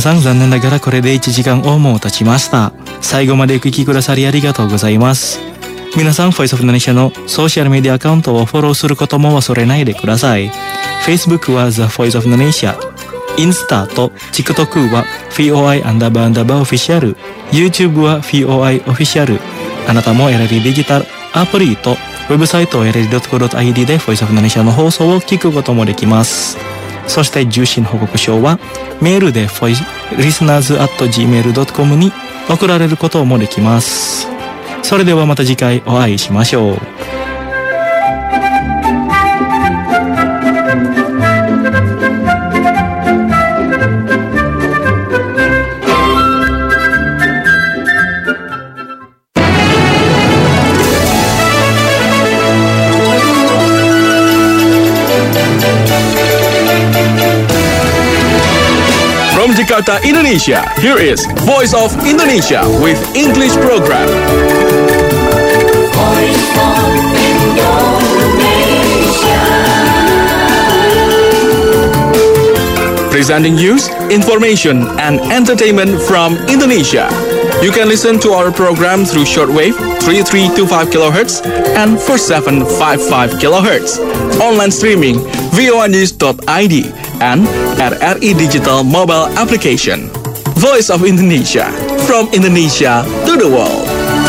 さん、残念ながらこれで1時間をもう経ちました。最後までお聞きくださりありがとうございます。皆さん、ボイスオブインドネシアのソーシャルメディアアカウントをフォローすることも忘れないでください。Facebook は The Voice of Indonesia、インスタと TikTok は FOI__official、 YouTube は FOI Official。 あなたも LD デジタルアプリとウェブサイト LD.co.id で Voice of Indonesia の放送を聞くこともできます。そして受信報告書はメールで listeners@gmail.com に送られることもできます。それではまた次回お会いしましょう。 From Jakarta, Indonesia, here is Voice of Indonesia with English program. Voice of Indonesia. Presenting news, information, and entertainment from Indonesia. You can listen to our program through shortwave 3325 kHz and 4755 kHz. Online streaming voanews.id and RRI Digital mobile application. Voice of Indonesia, from Indonesia to the world.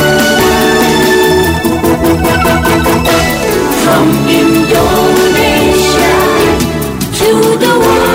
From Indonesia to the world.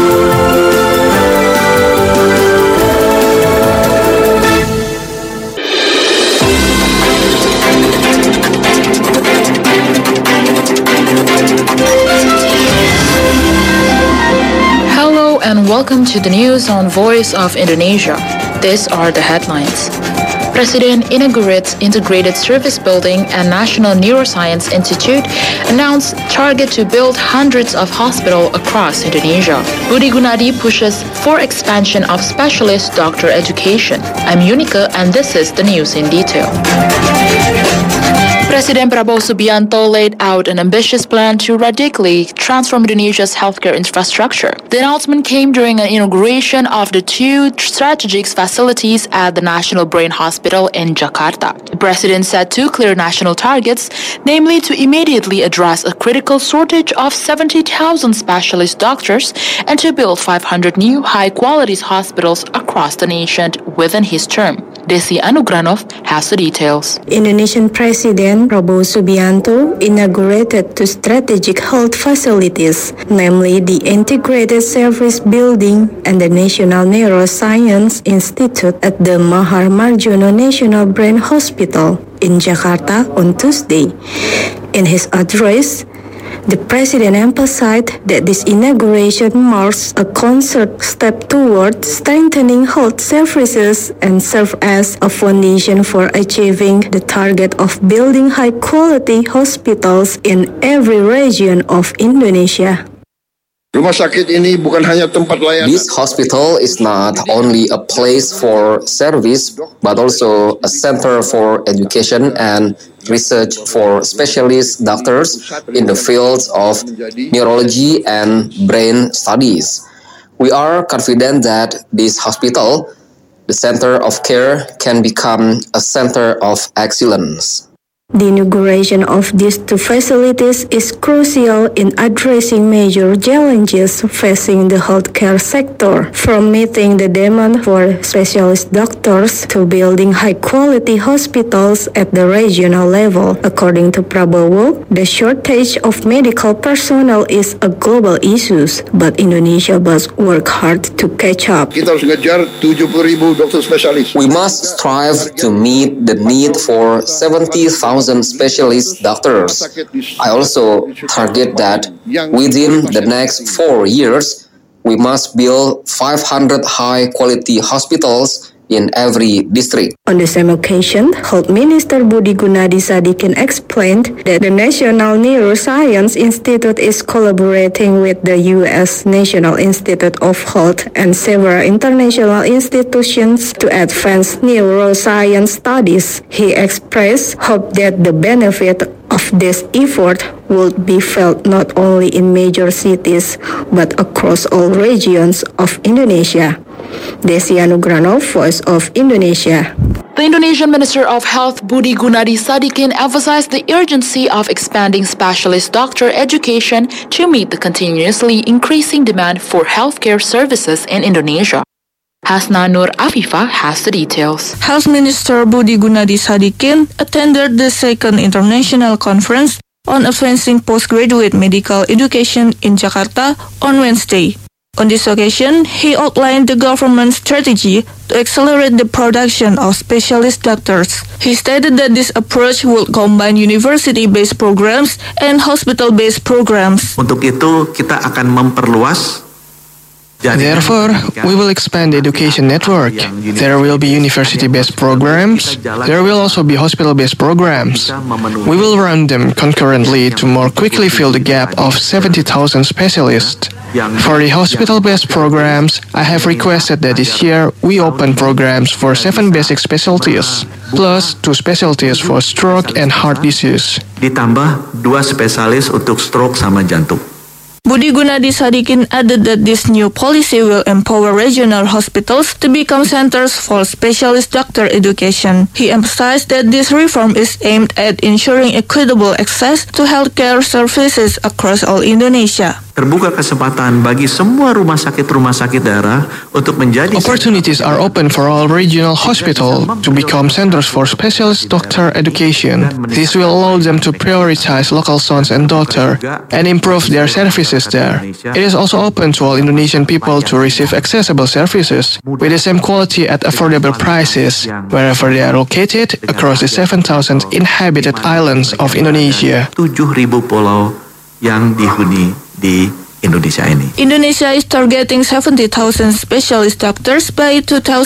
Hello and welcome to the news on Voice of Indonesia. These are the headlines. President inaugurates Integrated Service Building and National Neuroscience Institute, announced target to build hundreds of hospitals across Indonesia. Budi Gunadi pushes for expansion of specialist doctor education. I'm Yunika and this is the news in detail. President Prabowo Subianto laid out an ambitious plan to radically transform Indonesia's healthcare infrastructure. The announcement came during an inauguration of the two strategic facilities at the National Brain Hospital in Jakarta. The president set two clear national targets, namely to immediately address a critical shortage of 70,000 specialist doctors and to build 500 new high-quality hospitals across the nation within his term. Desi Anugranov has the details. Indonesian President Prabowo Subianto inaugurated two strategic health facilities, namely the Integrated Service Building and the National Neuroscience Institute at the Mahar Marjono National Brain Hospital in Jakarta on Tuesday. In his address, the president emphasized that this inauguration marks a concert step toward strengthening health services and serve as a foundation for achieving the target of building high-quality hospitals in every region of Indonesia. Rumah sakit ini bukan hanya tempat layanan. This hospital is not only a place for service, but also a center for education and research for specialist doctors in the fields of neurology and brain studies. We are confident that this hospital, the center of care, can become a center of excellence. The inauguration of these two facilities is crucial in addressing major challenges facing the healthcare sector, from meeting the demand for specialist doctors to building high-quality hospitals at the regional level. According to Prabowo, the shortage of medical personnel is a global issue, but Indonesia must work hard to catch up. Kita harus ngejar 70,000 dokter spesialis. We must strive to meet the need for 70,000 specialist doctors. I also target that within the next 4 years, we must build 500 high-quality hospitals in every district. On the same occasion, Health Minister Budi Gunadi Sadikin explained that the National Neuroscience Institute is collaborating with the U.S. National Institute of Health and several international institutions to advance neuroscience studies. He expressed hope that the benefit of this effort would be felt not only in major cities but across all regions of Indonesia. Desi Anugranov, Voice of Indonesia. The Indonesian Minister of Health Budi Gunadi Sadikin emphasized the urgency of expanding specialist doctor education to meet the continuously increasing demand for healthcare services in Indonesia. Hasna Nur Afifa has the details. Health Minister Budi Gunadi Sadikin attended the second international conference on advancing postgraduate medical education in Jakarta on Wednesday. On this occasion, he outlined the government's strategy to accelerate the production of specialist doctors. He stated that this approach would combine university-based programs and hospital-based programs. Untuk itu, kita akan memperluas. Therefore, we will expand the education network. There will be university-based programs. There will also be hospital-based programs. We will run them concurrently to more quickly fill the gap of 70,000 specialists. For the hospital-based programs, I have requested that this year we open programs for 7 basic specialties, plus 2 specialties for stroke and heart disease. Ditambah 2 spesialis untuk stroke sama jantung. Budi Gunadi Sadikin added that this new policy will empower regional hospitals to become centers for specialist doctor education. He emphasized that this reform is aimed at ensuring equitable access to healthcare services across all Indonesia. Terbuka kesempatan bagi semua rumah sakit daerah untuk menjadi. Opportunities are open for all regional hospitals to become centers for specialist doctor education. This will allow them to prioritize local sons and daughters and improve their services there. It is also open to all Indonesian people to receive accessible services with the same quality at affordable prices wherever they are located across the 7,000 inhabited islands of Indonesia. 7.000 pulau yang dihuni di Indonesia ini. Indonesia is targeting 70,000 specialist doctors by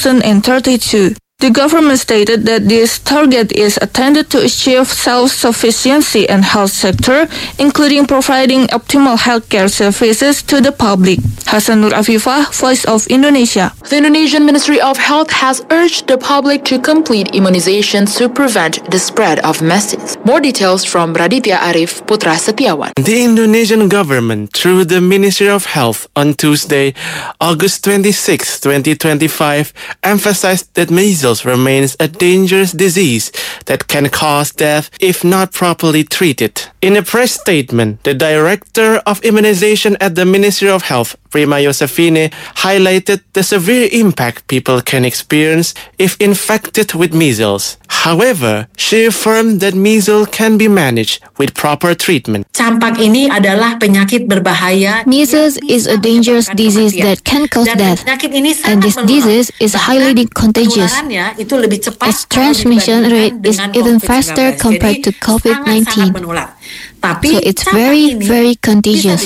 2032. The government stated that this target is intended to achieve self-sufficiency in health sector, including providing optimal healthcare services to the public. Hasan Nur Afifah, Voice of Indonesia. The Indonesian Ministry of Health has urged the public to complete immunizations to prevent the spread of measles. More details from Raditya Arif Putra Setiawan. The Indonesian government, through the Ministry of Health on Tuesday, August 26, 2025, emphasized that measles remains a dangerous disease that can cause death if not properly treated. In a press statement, the Director of Immunization at the Ministry of Health, Prima Yosefine, highlighted the severe impact people can experience if infected with measles. However, she affirmed that measles can be managed with proper treatment. Campak ini adalah penyakit berbahaya. Measles is a dangerous disease that can cause death, and this disease is highly contagious. Its transmission rate is even faster compared to COVID-19. So it's very, very contagious.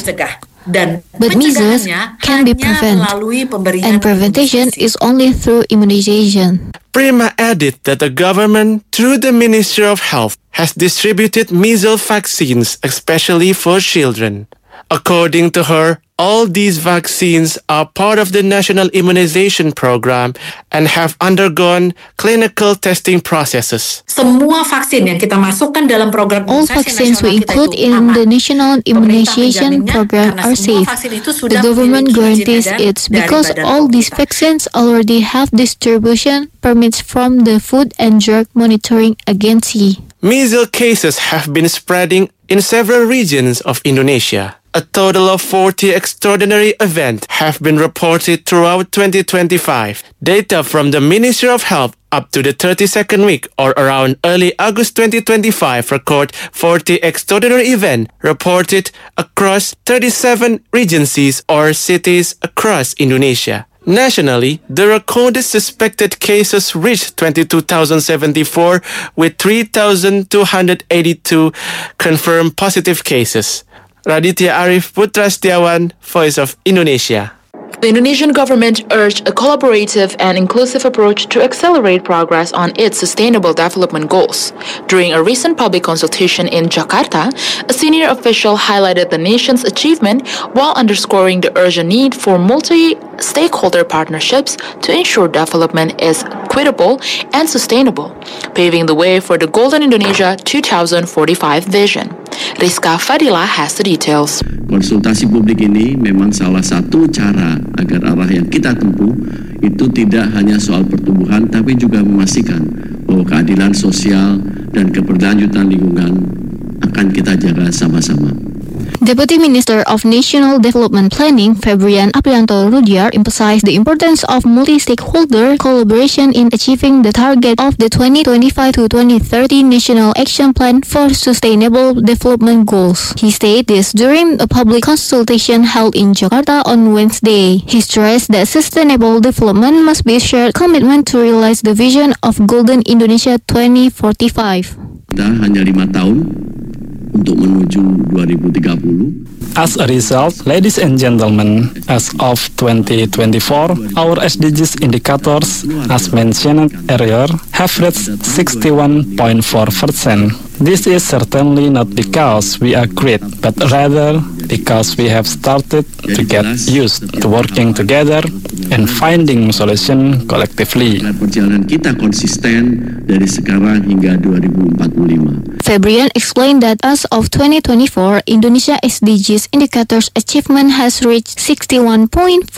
But measles can be prevented, and prevention is only through immunization. Prima added that the government, through the Ministry of Health, has distributed measles vaccines especially for children. According to her, all these vaccines are part of the National Immunization Program and have undergone clinical testing processes. Semua vaksin yang kita masukkan dalam program all vaccines we include in the National Immunization Program are safe. The government guarantees it's because all these vaccines already have distribution permits from the Food and Drug Monitoring Agency. Measles cases have been spreading in several regions of Indonesia. A total of 40 extraordinary events have been reported throughout 2025. Data from the Ministry of Health up to the 32nd week or around early August 2025 record 40 extraordinary events reported across 37 regencies or cities across Indonesia. Nationally, the recorded suspected cases reached 22,074 with 3,282 confirmed positive cases. Raditya Arif Putra Setiawan, Voice of Indonesia. The Indonesian government urged a collaborative and inclusive approach to accelerate progress on its sustainable development goals. During a recent public consultation in Jakarta, a senior official highlighted the nation's achievement while underscoring the urgent need for stakeholder partnerships to ensure development is equitable and sustainable, paving the way for the Golden Indonesia 2045 vision. Rizka Fadila has the details. Konsultasi publik ini memang salah satu cara agar arah yang kita tempuh itu tidak hanya soal pertumbuhan, tapi juga memastikan bahwa keadilan sosial dan keberlanjutan lingkungan akan kita jaga sama-sama. Deputy Minister of National Development Planning, Febrian Aprianto Rudyard, emphasized the importance of multi-stakeholder collaboration in achieving the target of the 2025 to 2030 National Action Plan for Sustainable Development Goals. He stated this during a public consultation held in Jakarta on Wednesday. He stressed that sustainable development must be a shared commitment to realize the vision of Golden Indonesia 2045. Kita hanya 5 tahun untuk menuju 2030. As a result, ladies and gentlemen, as of 2024, our SDGs indicators, as mentioned earlier, have reached 61.4%. This is certainly not because we are great, but rather because we have started to get used to working together and finding solutions collectively. Perjalanan kita konsisten dari sekarang hingga 2045. Febrian explained that as of 2024, Indonesia SDGs indicators achievement has reached 61.4%,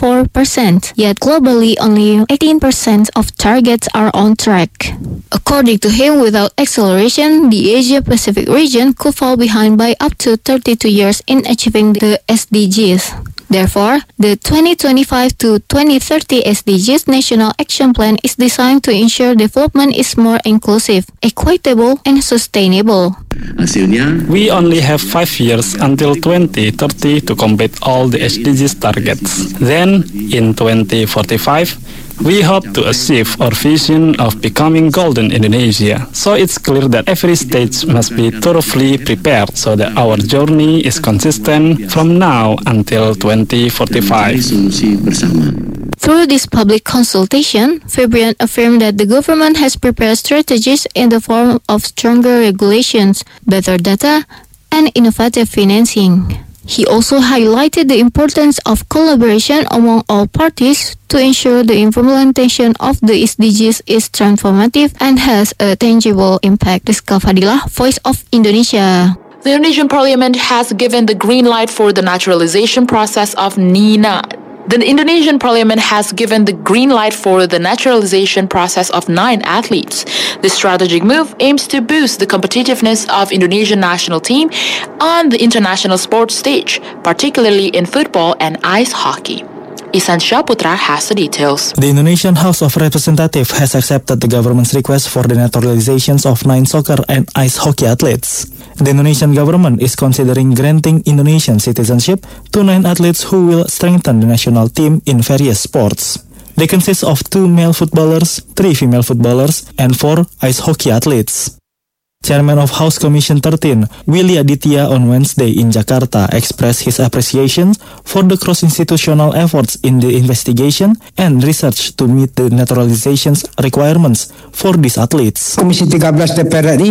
yet globally only 18% of targets are on track. According to him, without acceleration, the Asia-Pacific region could fall behind by up to 32 years in achieving the SDGs. Therefore, the 2025 to 2030 SDGs National Action Plan is designed to ensure development is more inclusive, equitable, and sustainable. We only have 5 years until 2030 to complete all the SDGs targets. Then, in 2045, we hope to achieve our vision of becoming Golden Indonesia. So it's clear that every stage must be thoroughly prepared so that our journey is consistent from now until 2045. Through this public consultation, Febrian affirmed that the government has prepared strategies in the form of stronger regulations, better data, and innovative financing. He also highlighted the importance of collaboration among all parties to ensure the implementation of the SDGs is transformative and has a tangible impact. Rizka Fadila, Voice of Indonesia. The Indonesian Parliament has given the green light for the naturalization process of Nina. The Indonesian Parliament has given the green light for the naturalization process of 9 athletes. This strategic move aims to boost the competitiveness of Indonesian national team on the international sports stage, particularly in football and ice hockey. Isan Syaputra has the details. The Indonesian House of Representatives has accepted the government's request for the naturalizations of 9 soccer and ice hockey athletes. The Indonesian government is considering granting Indonesian citizenship to 9 athletes who will strengthen the national team in various sports. They consist of 2 male footballers, 3 female footballers, and 4 ice hockey athletes. Chairman of House Commission 13, Willy Aditya, on Wednesday in Jakarta expressed his appreciation for the cross-institutional efforts in the investigation and research to meet the naturalization requirements for these athletes. Commission 13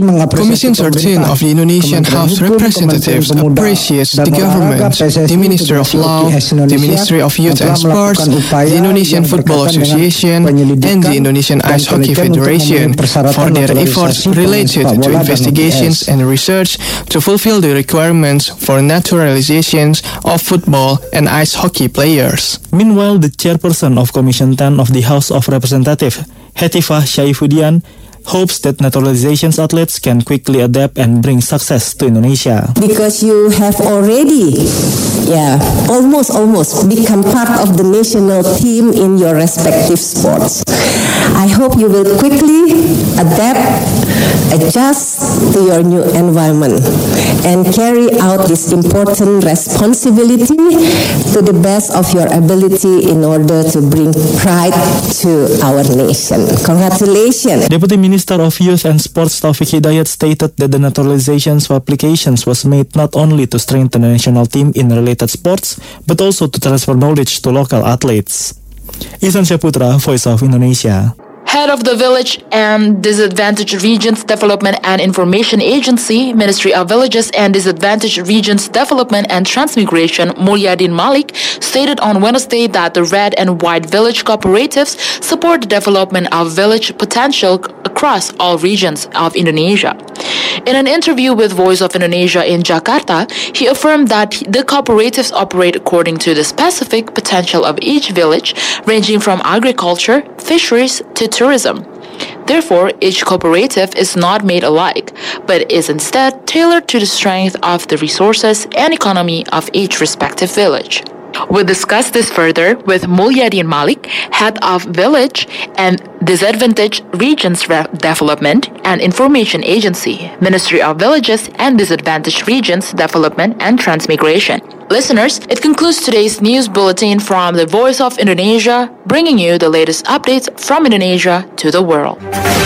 of the Indonesian House Representatives appreciates the government, the Minister of Law, the Ministry of Youth and Sports, the Indonesian Football Association, and the Indonesian Ice Hockey Federation for their efforts related to investigations and research to fulfill the requirements for naturalizations of football and ice hockey players. Meanwhile, the chairperson of Commission 10 of the House of Representatives, Hetifah Syaifuddin, hopes that naturalization athletes can quickly adapt and bring success to Indonesia. Because you have already, almost become part of the national team in your respective sports. I hope you will quickly adapt, adjust to your new environment, and carry out this important responsibility to the best of your ability in order to bring pride to our nation. Congratulations. Deputy Minister of Youth and Sports Taufik Hidayat stated that the naturalization applications was made not only to strengthen the national team in related sports, but also to transfer knowledge to local athletes. Isan Syaputra, Voice of Indonesia. Head of the Village and Disadvantaged Regions Development and Information Agency, Ministry of Villages and Disadvantaged Regions Development and Transmigration, Mulyadin Malik, stated on Wednesday that the Red and White Village cooperatives support the development of village potential across all regions of Indonesia. In an interview with Voice of Indonesia in Jakarta, he affirmed that the cooperatives operate according to the specific potential of each village, ranging from agriculture, fisheries, to tourism. Therefore, each cooperative is not made alike, but is instead tailored to the strength of the resources and economy of each respective village. We'll discuss this further with Mulyadin Malik, Head of Village and Disadvantaged Regions Development and Information Agency, Ministry of Villages and Disadvantaged Regions Development and Transmigration. Listeners, it concludes today's news bulletin from the Voice of Indonesia, bringing you the latest updates from Indonesia to the world.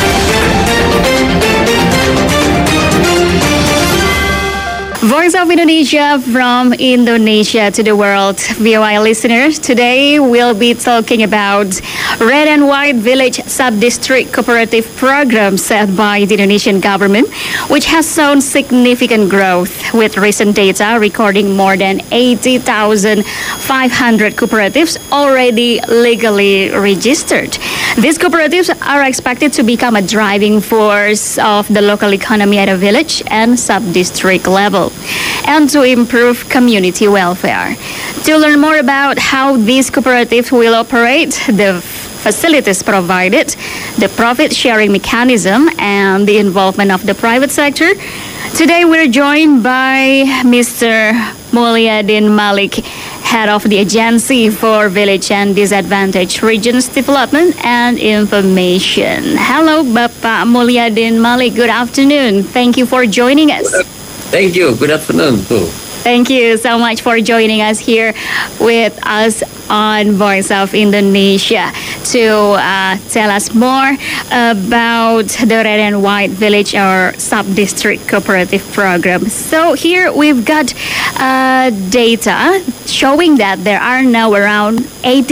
Voice of Indonesia from Indonesia to the world. VOI listeners, today we'll be talking about Red and White Village Sub-District Cooperative Program set by the Indonesian government, which has shown significant growth, with recent data recording more than 80,500 cooperatives already legally registered. These cooperatives are expected to become a driving force of the local economy at a village and sub-district level, and to improve community welfare. To learn more about how these cooperatives will operate, the facilities provided, the profit-sharing mechanism, and the involvement of the private sector, today we're joined by Mr. Mulyadin Malik, Head of the Agency for Village and Disadvantaged Regions Development and Information. Hello, Bapak Mulyadin Malik. Good afternoon. Thank you for joining us. Thank you. Good afternoon, too. Thank you so much for joining us here with us on Voice of Indonesia to tell us more about the Red and White Village or Sub-District Cooperative Program. So here we've got data showing that there are now around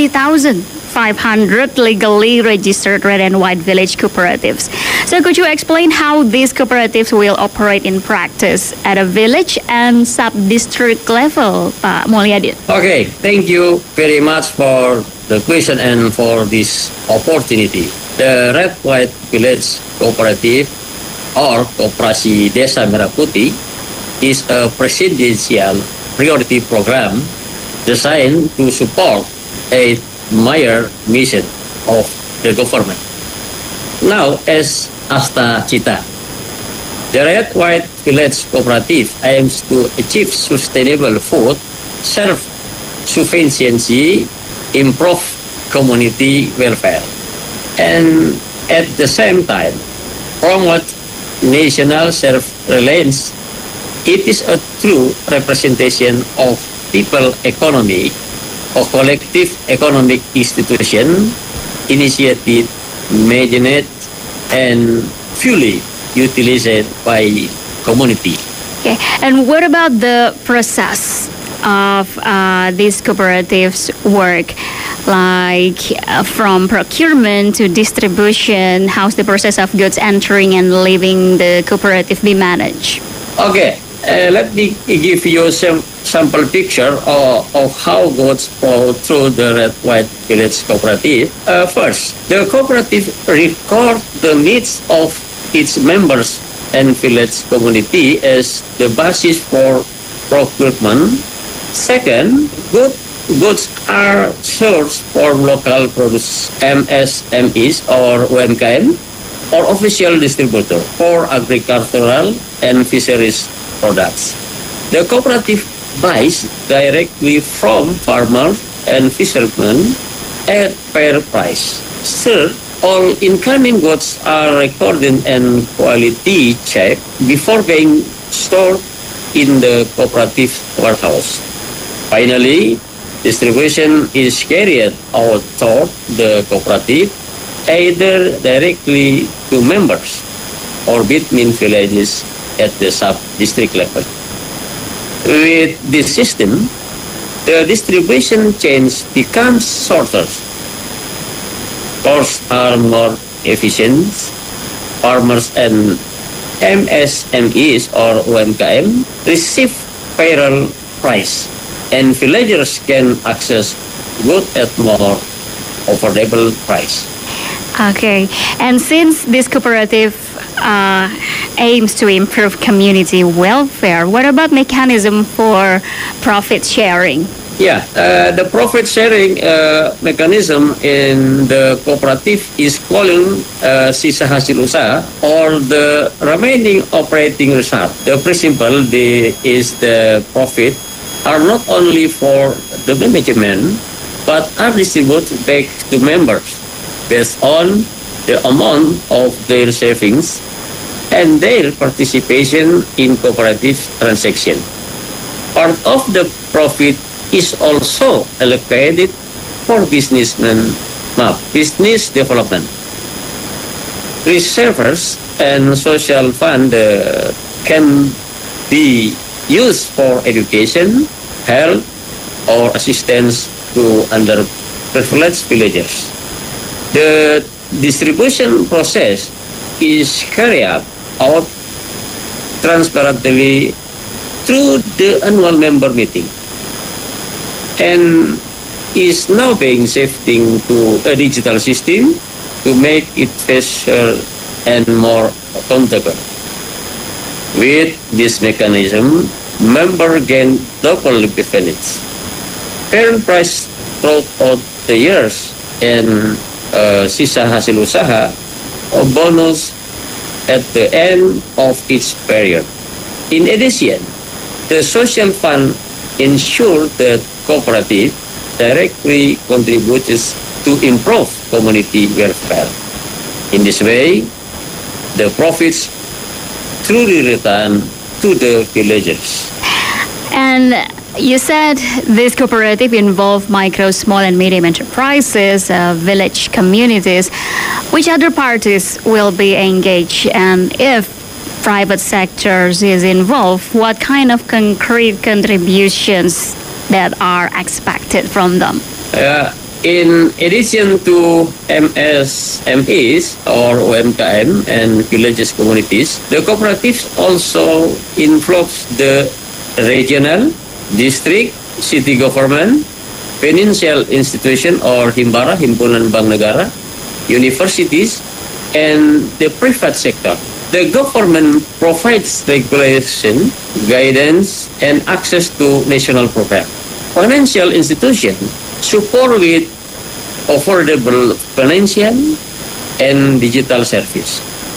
80,500 legally registered Red and White Village cooperatives. So could you explain how these cooperatives will operate in practice at a village and sub-district level, Pak Mulyadin? Okay, thank you very much for the question and for this opportunity. The Red White Village Cooperative or Koperasi Desa Merah Putih is a presidential priority program designed to support a major mission of the government. Now, as Asta Cita, the Red White Village Cooperative aims to achieve sustainable food self-sufficiency, improve community welfare, and at the same time promote national self-reliance. It is a true representation of people economy, a collective economic institution initiated, managed, and fully utilized by community. Okay, and what about the process of these cooperatives work? Like from procurement to distribution, how's the process of goods entering and leaving the cooperative be managed? Okay, let me give you some sample picture of how goods flow through the Red White Village Cooperative. First, the cooperative records the needs of its members and village community as the basis for procurement. Second, goods are sourced for local produce, MSMEs or UMKM, or official distributor for agricultural and fisheries products. The cooperative buys directly from farmers and fishermen at fair price. Third, all incoming goods are recorded and quality checked before being stored in the cooperative warehouse. Finally, distribution is carried out toward the cooperative, either directly to members or between villages at the sub-district level. With this system, the distribution chain becomes shorter. Costs are more efficiency, farmers and MSMEs or UMKM receive fairer price, and villagers can access good at more affordable price. Okay, and since this cooperative aims to improve community welfare, what about mechanism for profit sharing? Yeah, the profit sharing mechanism in the cooperative is called sisa hasil usaha, or the remaining operating result. The principle is the profit are not only for the management, but are distributed back to members based on the amount of their savings and their participation in cooperative transaction. Part of the profit is also allocated for business development. Reserves and social fund can be used for education, health, or assistance to underprivileged villagers. The distribution process is carried out transparently through the annual member meeting, and is now being shifting to a digital system to make it faster and more accountable. With this mechanism, members gain double benefits: fair price throughout the years and sisa hasil usaha or bonus at the end of each period. In addition, the social fund ensures that cooperative directly contributes to improve community welfare. In this way, the profits truly return to the villagers. And you said this cooperative involve micro, small and medium enterprises, village communities. Which other parties will be engaged? And if private sectors is involved, what kind of concrete contributions that are expected from them? In addition to MSMEs or UMKM and villages communities, the cooperatives also involves the regional, district, city government, financial institution or Himbara, Himpunan Bank Negara, universities, and the private sector. The government provides regulation, guidance, and access to national programs. Financial institutions support with affordable financial and digital service.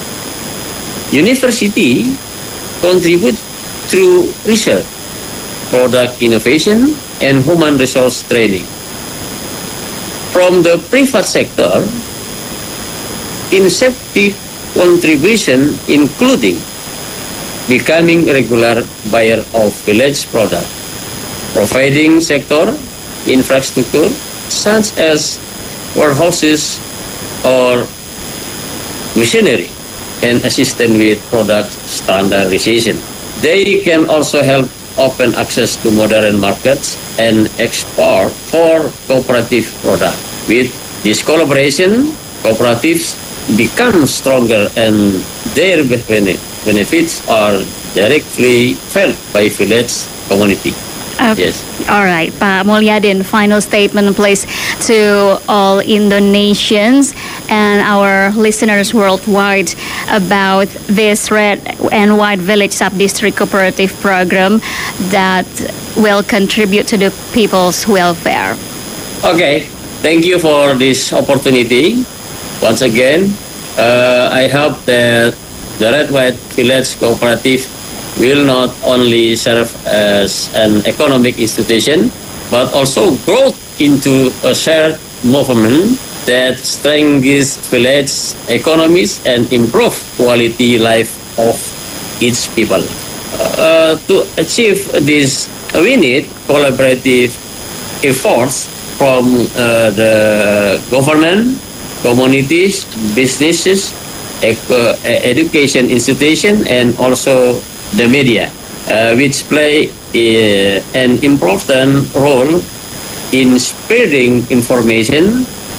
University contribute through research, product innovation, and human resource training. From the private sector, incentive contribution including becoming regular buyer of village product, providing sector infrastructure such as warehouses or machinery, and assisting with product standardization. They can also help open access to modern markets and export for cooperative products. With this collaboration, cooperatives become stronger and their benefits are directly felt by village community. Yes. All right, Pak Mulyadin, final statement please to all Indonesians and our listeners worldwide about this Red and White Village Sub-District Cooperative Program that will contribute to the people's welfare. Okay, thank you for this opportunity. Once again, I hope that the Red White Village Cooperative will not only serve as an economic institution, but also grow into a shared movement that strengthens village economies and improve quality life of its people. To achieve this, we need collaborative efforts from the government, communities, businesses, education institutions, and also the media, which play an important role in spreading information,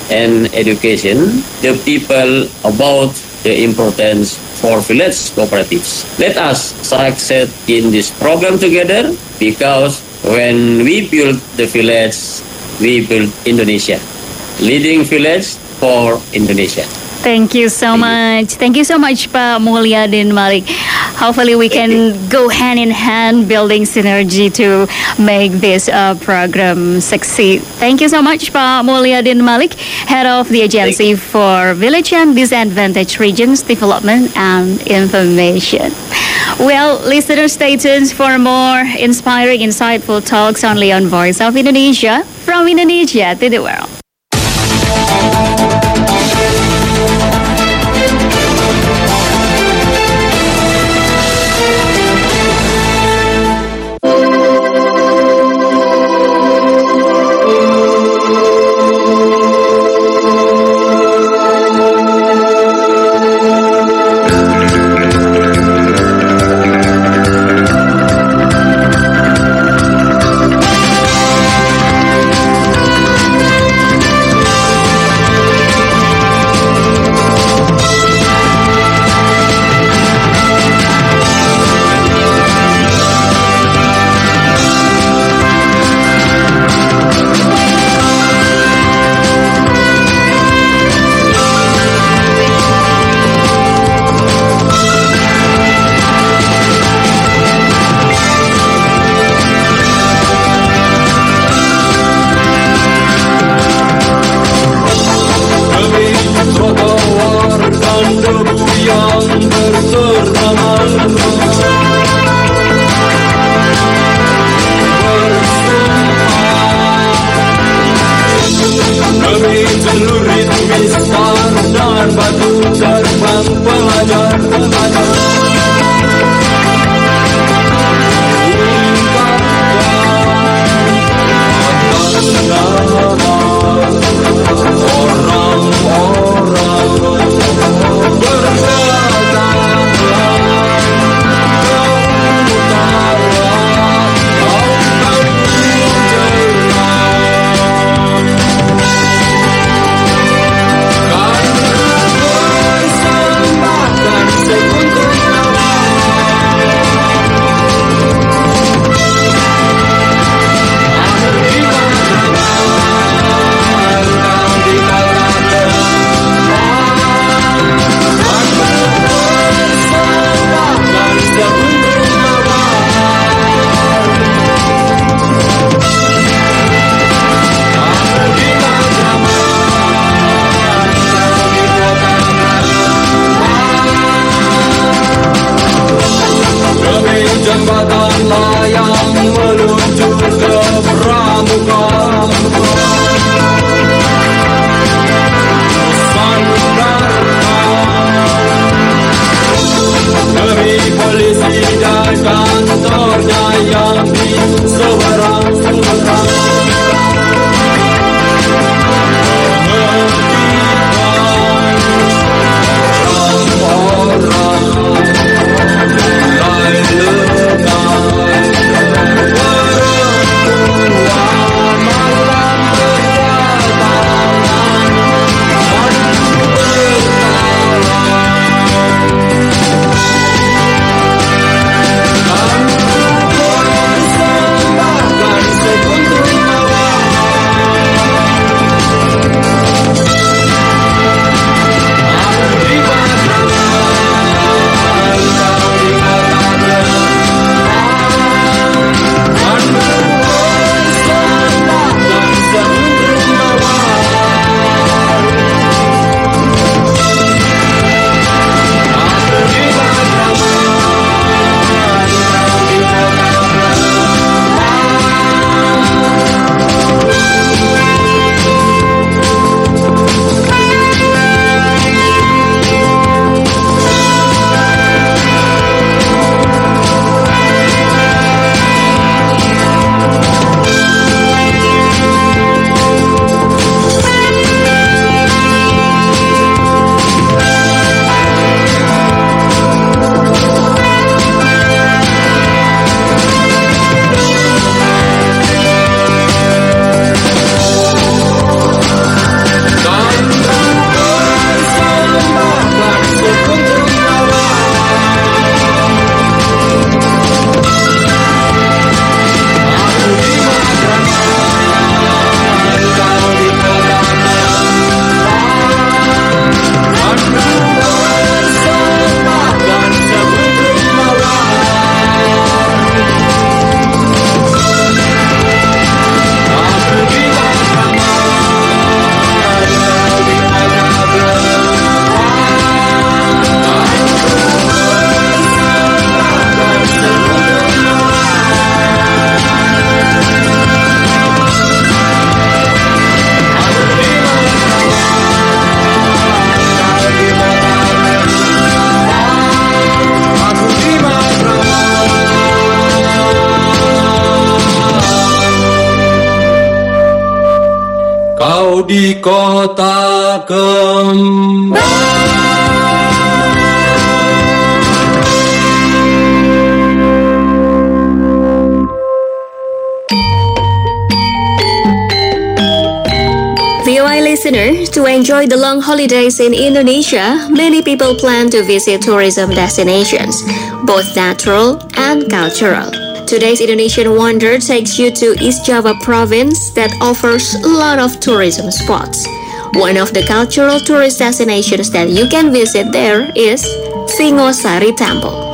and education the people about the importance for village cooperatives. Let us succeed in this program together, because when we build the village, we build Indonesia. Leading village for Indonesia. Thank you so much. Thank you so much, Pak Mulyadin Malik. Hopefully we can go hand in hand building synergy to make this program succeed. Thank you so much, Pak Mulyadin Malik, Head of the Agency for Village and Disadvantaged Regions Development and Information. Well, listeners, stay tuned for more inspiring, insightful talks only on Voice of Indonesia, from Indonesia to the world. Walau di kota kembang. VOA listener, to enjoy the long holidays in Indonesia, many people plan to visit tourism destinations, both natural and cultural. Today's Indonesian Wonder takes you to East Java province that offers a lot of tourism spots. One of the cultural tourist destinations that you can visit there is Singosari Temple.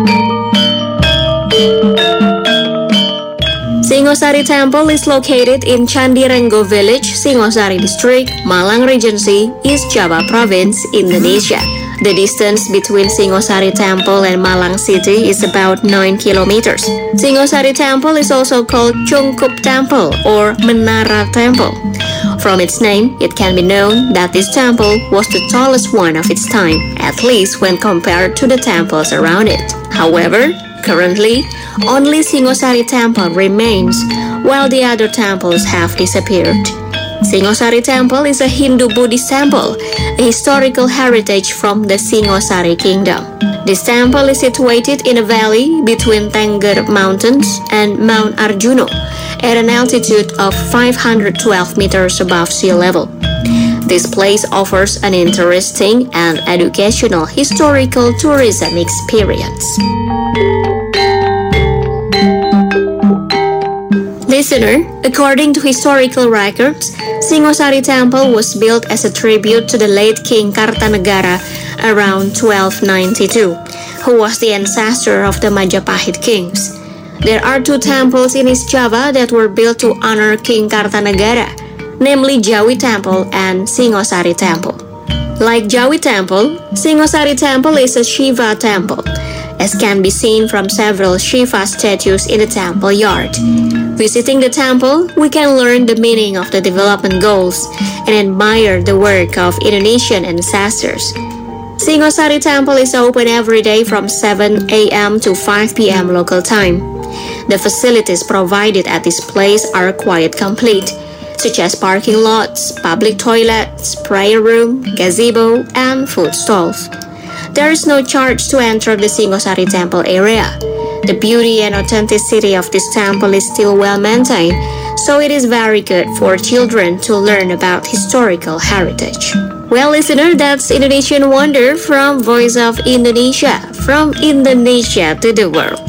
Singosari Temple is located in Candi Renggo Village, Singosari District, Malang Regency, East Java Province, Indonesia. The distance between Singosari Temple and Malang City is about 9 kilometers. Singosari Temple is also called Chungkup Temple or Menara Temple. From its name, it can be known that this temple was the tallest one of its time, at least when compared to the temples around it. However, currently, only Singosari Temple remains, while the other temples have disappeared. Singosari Temple is a Hindu-Buddhist temple, a historical heritage from the Singosari Kingdom. This temple is situated in a valley between Tengger Mountains and Mount Arjuna, at an altitude of 512 meters above sea level. This place offers an interesting and educational historical tourism experience. Listener, according to historical records, Singosari Temple was built as a tribute to the late King Kartanegara around 1292, who was the ancestor of the Majapahit kings. There are two temples in East Java that were built to honor King Kartanegara, namely Jawi Temple and Singosari Temple. Like Jawi Temple, Singosari Temple is a Shiva temple, as can be seen from several Shiva statues in the temple yard. Visiting the temple, we can learn the meaning of the development goals and admire the work of Indonesian ancestors. Singosari Temple is open every day from 7 a.m. to 5 p.m. local time. The facilities provided at this place are quite complete, such as parking lots, public toilets, prayer room, gazebo, and food stalls. There is no charge to enter the Singosari Temple area. The beauty and authenticity of this temple is still well maintained, so it is very good for children to learn about historical heritage. Well, listener, that's Indonesian Wonder from Voice of Indonesia, from Indonesia to the world.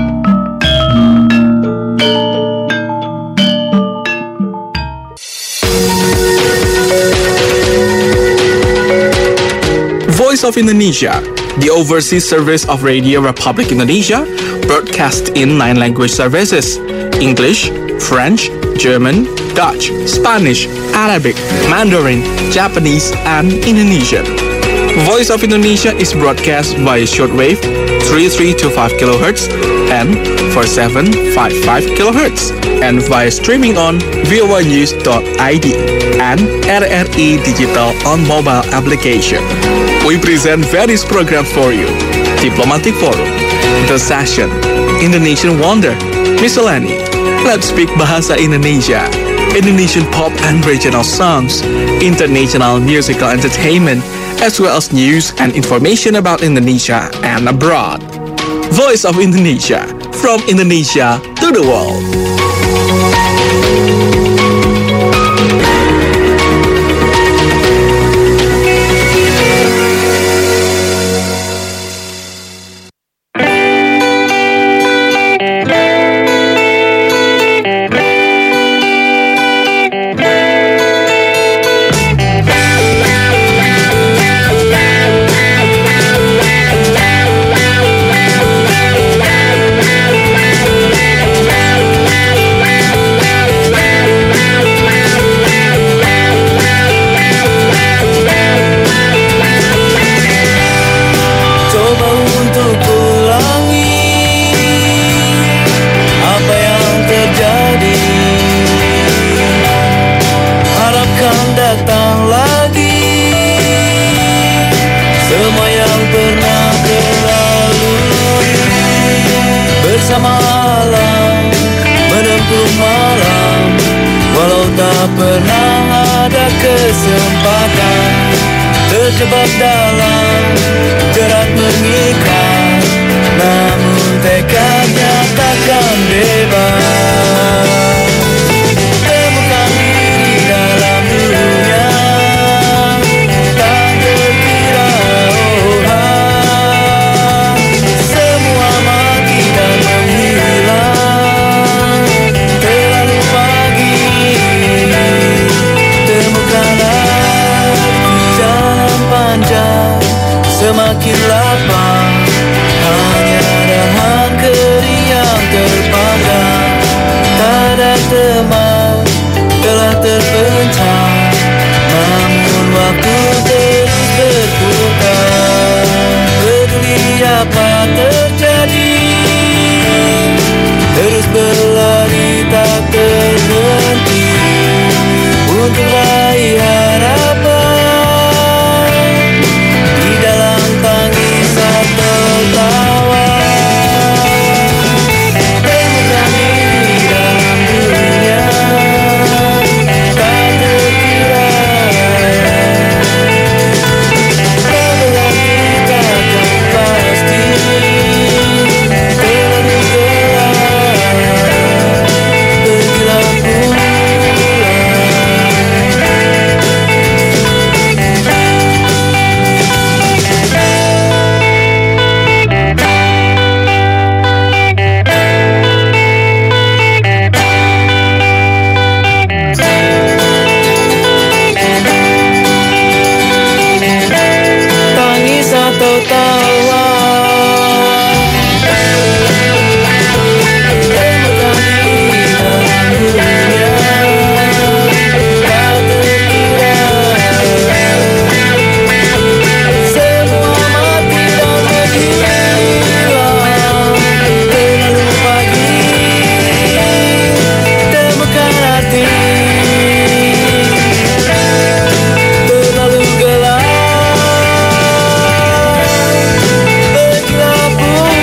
Voice of Indonesia, the overseas service of Radio Republic Indonesia, broadcast in 9 language services: English, French, German, Dutch, Spanish, Arabic, Mandarin, Japanese, and Indonesian. Voice of Indonesia is broadcast via shortwave 3325 kHz and 4755 kHz, and via streaming on voanews.id and RRI Digital on mobile application. We present various programs for you: Diplomatic Forum, The Session, Indonesian Wonder, Miscellany, Let's Speak Bahasa Indonesia, Indonesian pop and regional songs, international musical entertainment, as well as news and information about Indonesia and abroad. Voice of Indonesia, from Indonesia to the world. Pernah ada kesempatan terjebak dalam jerat mengikat, namun tekadnya takkan bebas. Temukan diri dalam dunia tak terkira, semua mati dan menghilang terlalu pagi. Temukanlah jalan panjang semakin lapang, hanya dahan kering yang terpanggang. Tak ada teman telah terpencang, namun waktu terus berputar. Peduli apa terjadi, terus berlari tak terhenti untuk raih harapan di dalam tangisan tertawa. Temukan diri dalam dunia tak terkira, temukan kita kan pasti terlalu gelap. Pergilah tangis atau tawa. Temukan diri dalam dunia tak terkira, semua mati dan menghilang terlalu pagi. Temukan arti terlalu gelap. Pergilah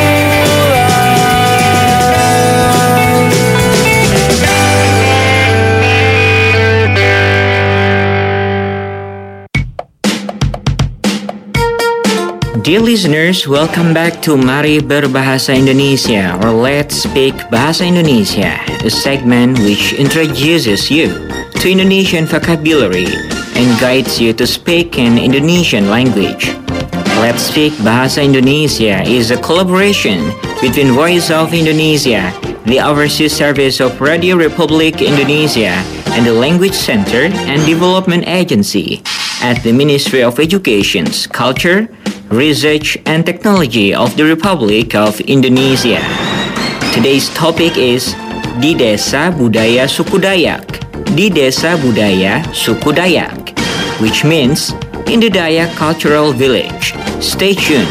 Dear listeners, welcome back to Mari Berbahasa Indonesia, or Let's Speak Bahasa Indonesia, a segment which introduces you to Indonesian vocabulary and guides you to speak an Indonesian language. Let's Speak Bahasa Indonesia is a collaboration between Voice of Indonesia, the Overseas Service of Radio Republic Indonesia, and the Language Center and Development Agency at the Ministry of Education, Culture, Research and Technology of the Republic of Indonesia. Today's topic is Di Desa Budaya Suku Dayak. Di Desa Budaya Suku Dayak, which means in the Dayak Cultural Village. Stay tuned.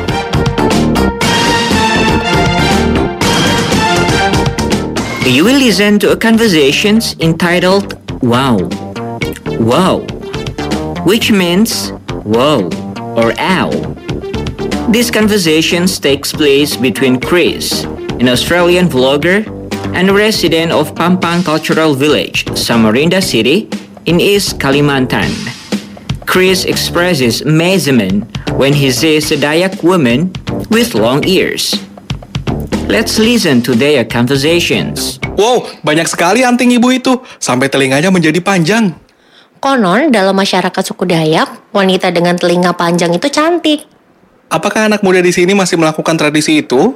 You will listen to a conversation entitled Wow. Wow, which means wow or ow. This conversation takes place between Chris, an Australian vlogger, and a resident of Pampang Cultural Village, Samarinda City, in East Kalimantan. Chris expresses amazement when he sees a Dayak woman with long ears. Let's listen to their conversations. Wow, banyak sekali anting ibu itu, sampai telinganya menjadi panjang. Konon, dalam masyarakat suku Dayak, wanita dengan telinga panjang itu cantik. Apakah anak muda di sini masih melakukan tradisi itu?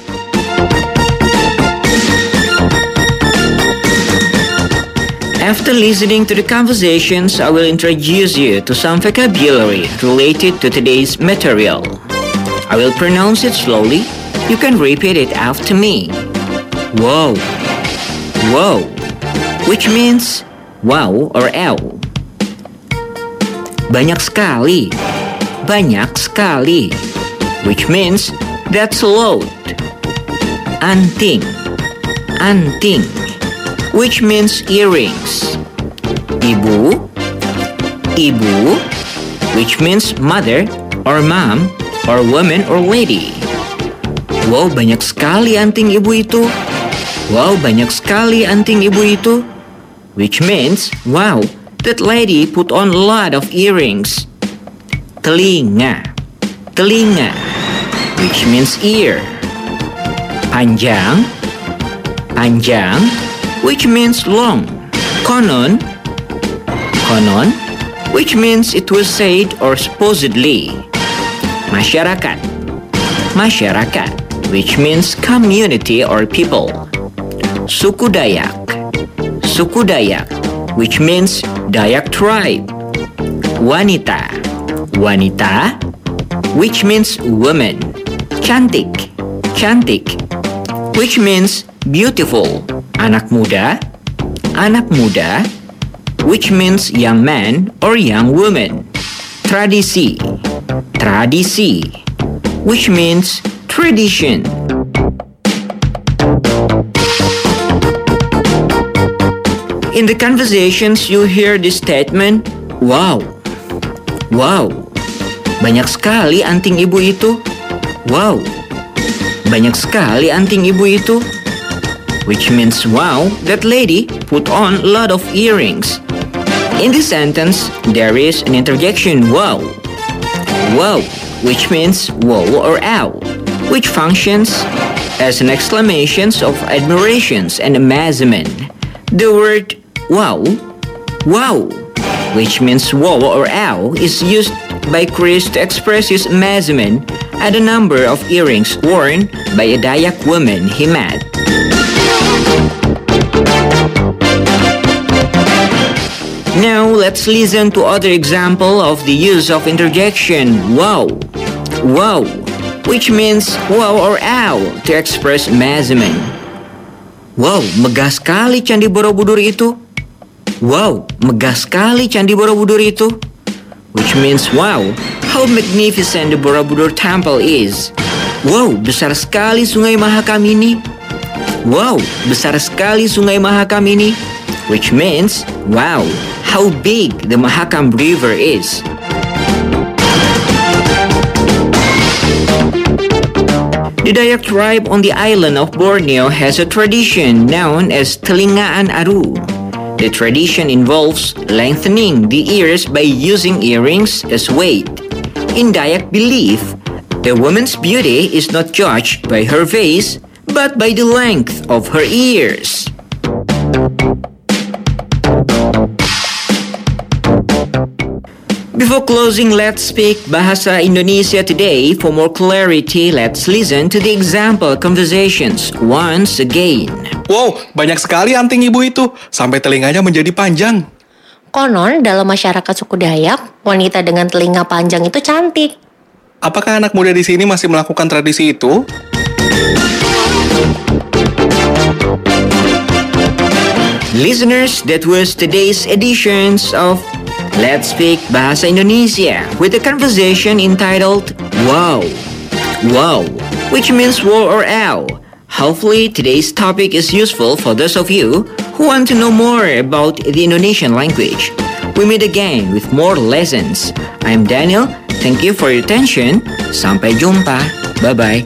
After listening to the conversations, I will introduce you to some vocabulary related to today's material. I will pronounce it slowly. You can repeat it after me. Wow. Wow, which means wow or ow. Banyak sekali. Banyak sekali, which means that's a lot. Anting. Anting, which means earrings. Ibu. Ibu, which means mother or mom or woman or lady. Wow, banyak sekali anting ibu itu. Wow, banyak sekali anting ibu itu. Which means, wow, that lady put on a lot of earrings. Telinga, telinga, which means ear. Panjang, panjang, which means long. Konon, konon, which means it was said or supposedly. Masyarakat, masyarakat, which means community or people. Suku Dayak, suku Dayak, which means Dayak tribe. Wanita, wanita, which means woman. Cantik, cantik, which means beautiful. Anak muda, which means young man or young woman. Tradisi, tradisi, which means tradition. In the conversations, you hear this statement, wow, wow, banyak sekali anting ibu itu. Wow, banyak sekali anting ibu itu. Which means, wow, that lady put on a lot of earrings. In this sentence, there is an interjection, wow. Wow, which means wow or ow, which functions as an exclamation of admiration and amazement. The word wow, wow, which means wow or ow, is used by Chris to express his amazement at the number of earrings worn by a Dayak woman he met. Now let's listen to other example of the use of interjection wow, wow, which means wow or ow to express amazement. Wow, megah sekali Candi Borobudur itu. Wow, megah sekali Candi Borobudur itu. Which means wow, how magnificent the Borobudur Temple is. Wow, besar sekali Sungai Mahakam ini. Wow, besar sekali Sungai Mahakam ini. Which means wow, how big the Mahakam River is. The Dayak tribe on the island of Borneo has a tradition known as Telingaan Aru. The tradition involves lengthening the ears by using earrings as weight. In Dayak belief, a woman's beauty is not judged by her face, but by the length of her ears. Before closing Let's Speak Bahasa Indonesia today, for more clarity, let's listen to the example conversations once again. Wow, banyak sekali anting ibu itu, sampai telinganya menjadi panjang. Konon, dalam masyarakat suku Dayak, wanita dengan telinga panjang itu cantik. Apakah anak muda di sini masih melakukan tradisi itu? Listeners, that was today's editions of Let's Speak Bahasa Indonesia with a conversation entitled Wow, Wow, which means wow or ow. Hopefully today's topic is useful for those of you who want to know more about the Indonesian language. We meet again with more lessons. I'm Daniel. Thank you for your attention. Sampai jumpa. Bye-bye.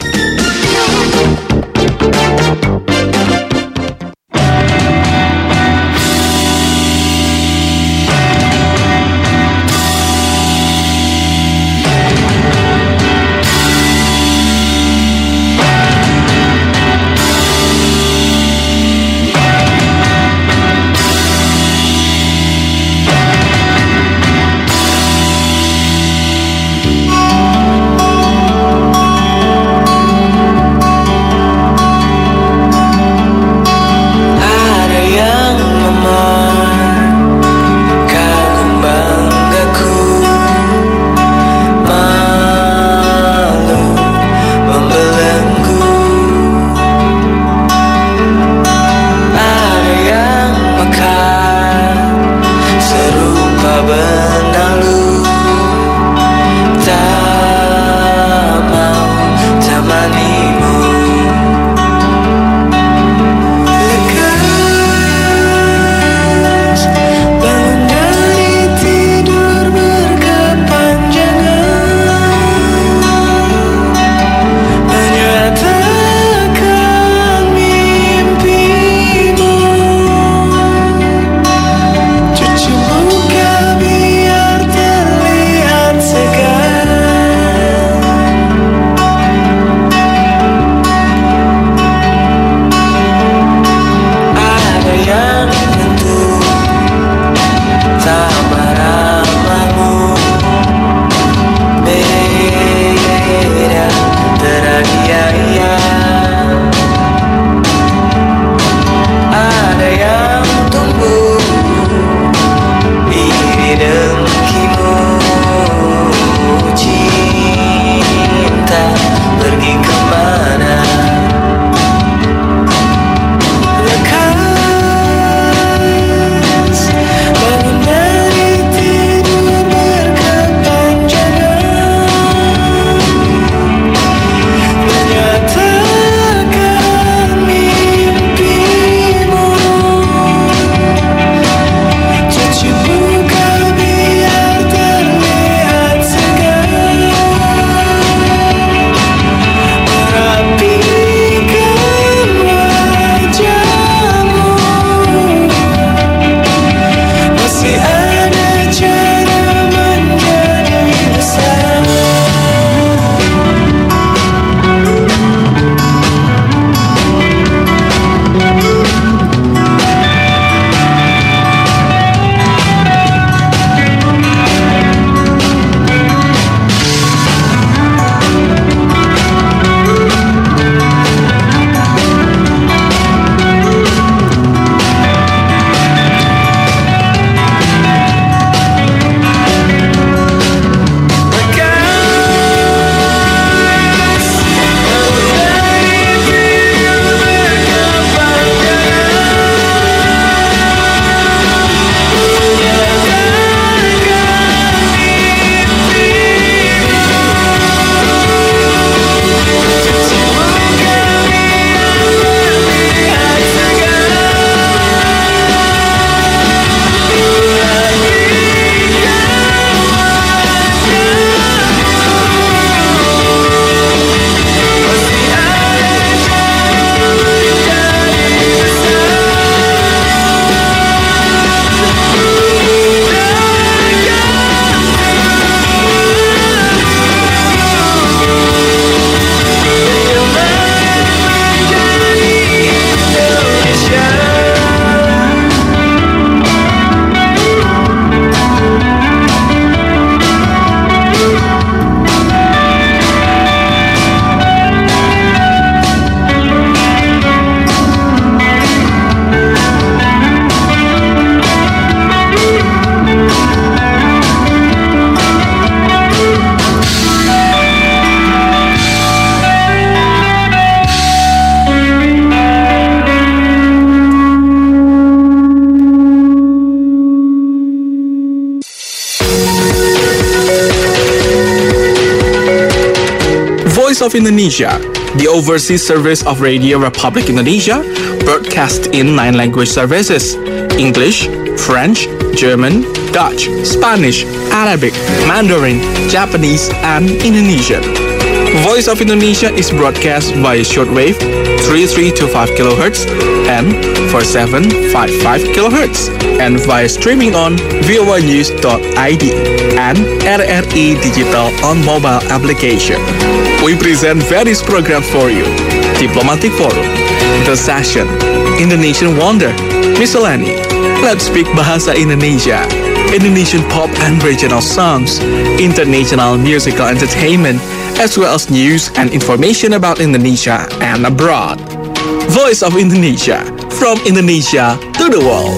Voice of Indonesia, the overseas service of Radio Republic Indonesia, broadcast in 9 language services: English, French, German, Dutch, Spanish, Arabic, Mandarin, Japanese, and Indonesian. Voice of Indonesia is broadcast via shortwave 3325 kHz and 4755 kHz, and via streaming on voanews.id and RRI Digital on mobile application. We present various programs for you: Diplomatic Forum, The Session, Indonesian Wonder, Miscellany, Let's Speak Bahasa Indonesia, Indonesian pop and regional songs, international musical entertainment, as well as news and information about Indonesia and abroad. Voice of Indonesia, from Indonesia to the world.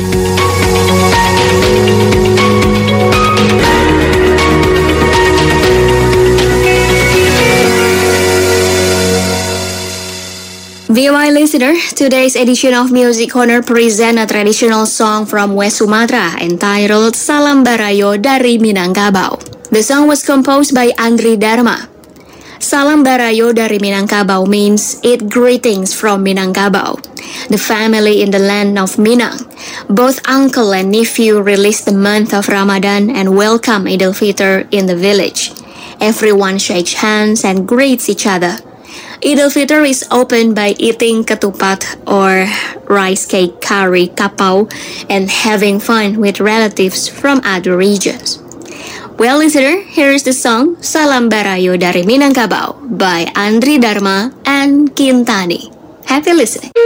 VOA listener, today's edition of Music Corner present a traditional song from West Sumatra entitled Salam Barayo dari Minangkabau. The song was composed by Andri Dharma. Salam Barayo dari Minangkabau means eat greetings from Minangkabau, the family in the land of Minang. Both uncle and nephew released the month of Ramadan and welcome Idul Fitr in the village. Everyone shakes hands and greets each other. Idul Fitr is opened by eating ketupat or rice cake curry kapau and having fun with relatives from other regions. Well, listener, here is the song Salam Barayo dari Minangkabau by Andri Dharma and Kintani. Happy listening.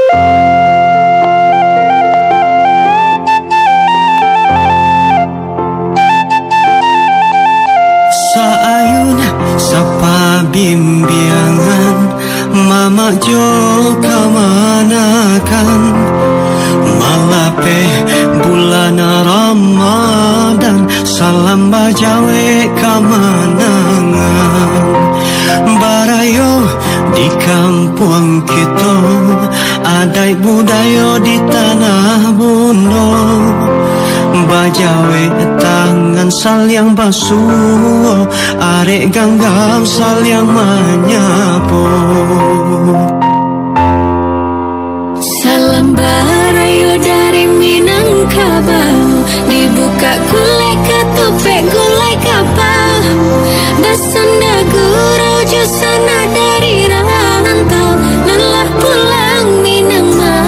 Saayun sapa bimbingan mama jo kamanakan malape bulan Ramadan salam bajawe kamanangan barayo di kampung kita adai budaya di tanah bundo bajawe tangan saling basuh arek ganggang saling menyapu Salam Barayo dari Minangkabau, dibuka gulai ketopek gulai kapal, bersanda gurau jusana dari rantau, lelah pulang Minang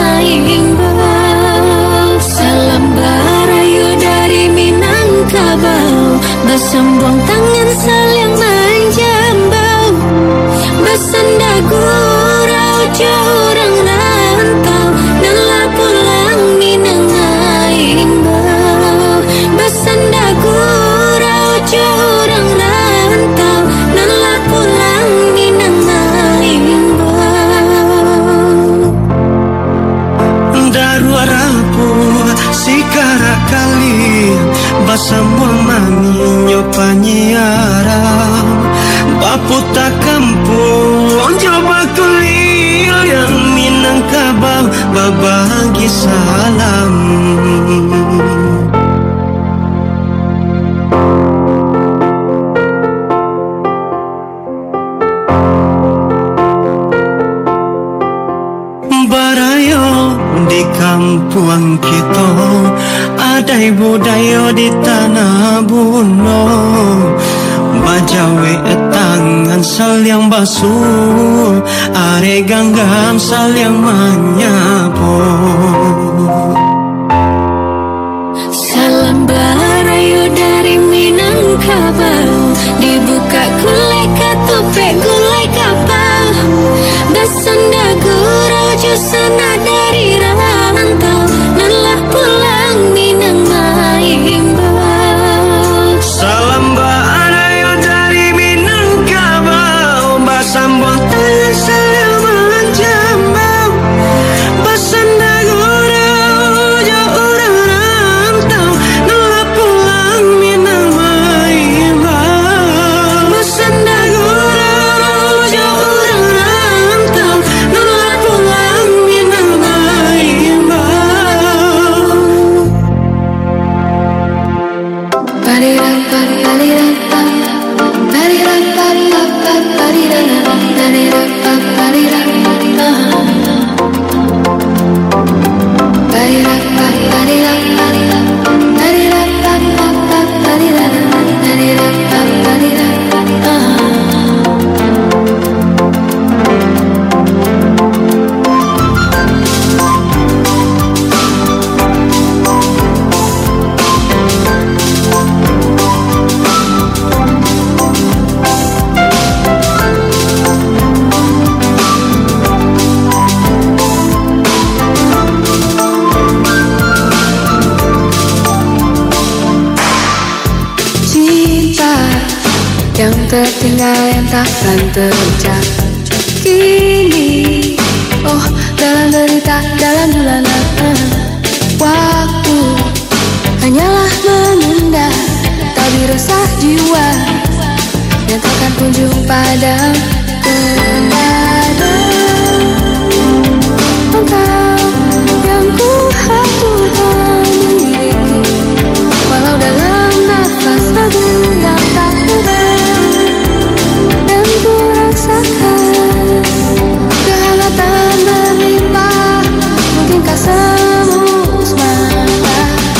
Maimbau. Salam Barayo dari Minangkabau, bersambung tangan saling menjambau, bersanda gurau jurang rantau, lelah pulang Minang Maimbau. Bersanda gurau jurang rantau, lelah pulang Minang Maimbau. Daru arapu sikara kali basambung maminyo panyiaran baputa kampung coba kulir yang Minangkabau babagi salam. Barayo di kampung kita adai budaya di tanah buno bajawe tangan saling basuh are ganggang saling menyapu. Salam Barayo dari Minangkabau, dibuka gulai ketopek gulai kapal, bersanda gurau jusana dari rantau, lelah pulang Minang Maimbau. Salam Barayo dari Minangkabau, basambung tangan saling menjambau, bersanda gurau yang tertinggal yang takkan terucap. Kini, oh dalam derita, dalam bulanan waktu hanyalah menunda tabir resah jiwa yang takkan kunjung padam. Engkau yang ku haturkan diriku, walau dalam nafas lagu yang tak mudah, dan ku rasakan kehangatan berlimpah. Mungkinkah semut mata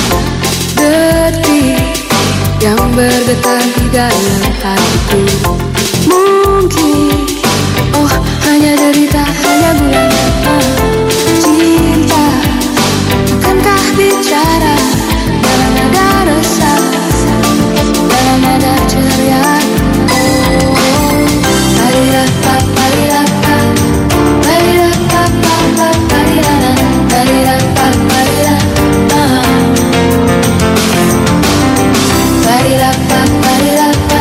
detik yang bergetar di dalam hatiku? Mungkin, oh hanya derita, hanya bulanan cinta. Akankah bicara dalam nada resah, dalam nada ceria? Oh, palirapa, palirapa, palirapa, palirapa, palirapa, palirapa, palirapa, palirapa.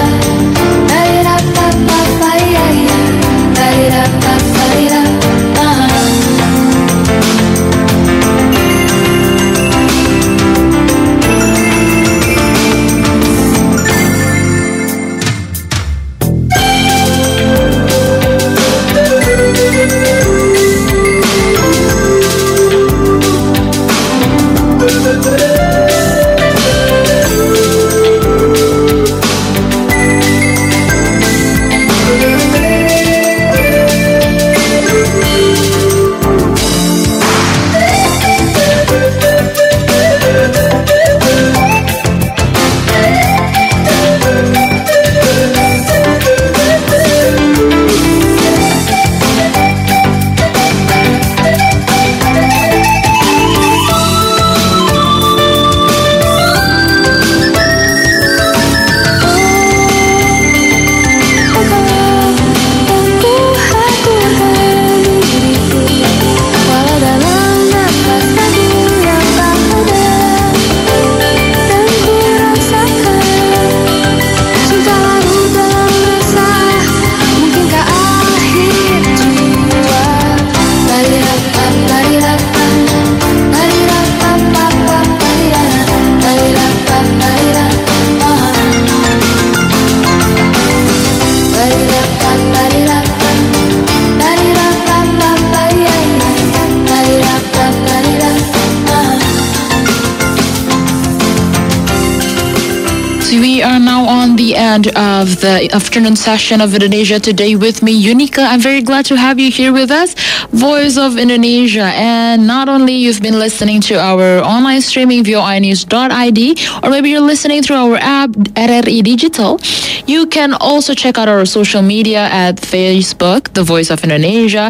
We are now on the end of the afternoon session of Indonesia Today with me, Yunika. I'm very glad to have you here with us, Voice of Indonesia. And not only you've been listening to our online streaming voinews.id, or maybe you're listening through our app RRI Digital, you can also check out our social media at Facebook, The Voice of Indonesia,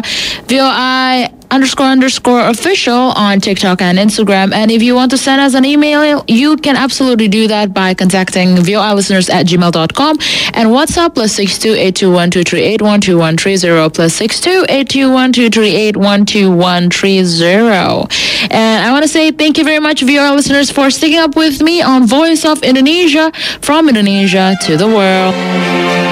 VOI__official on TikTok and Instagram. And if you want to send us an email, you can absolutely do that by contacting voilisteners@gmail.com and WhatsApp +62 82123812130 +62 82123812130. And I want to say thank you very much, VOA listeners, for sticking up with me on Voice of Indonesia, from Indonesia to the world.